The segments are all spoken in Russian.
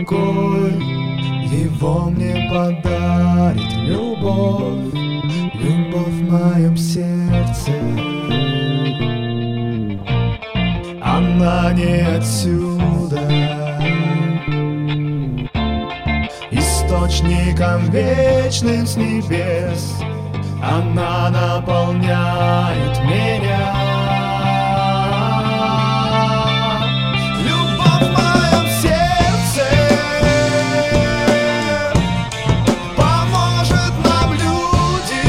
покой его мне подарит любовь, любовь в моем сердце. Она не отсюда, источником вечным с небес. Она наполняет меня. Любовь в моем сердце поможет нам люди.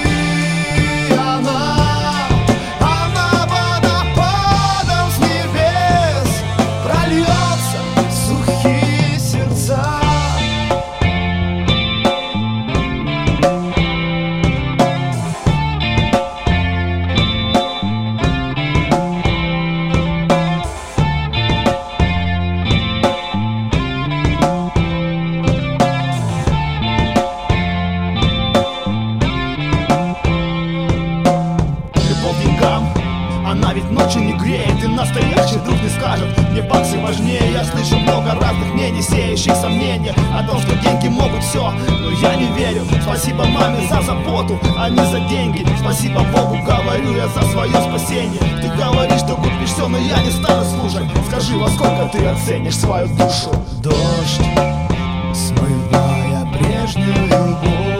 Она водопадом с небес прольется в сухие сердца. Она ведь ночью не греет, и настоящий друг не скажет: мне баксы важнее. Я слышу много разных мнений, сеющих сомнения о том, что деньги могут все, но я не верю. Спасибо маме за заботу, а не за деньги. Спасибо Богу, говорю я, за свое спасение. Ты говоришь, что купишь все, но я не стану слушать. Скажи, во сколько ты оценишь свою душу? Дождь, смывая прежнюю боль,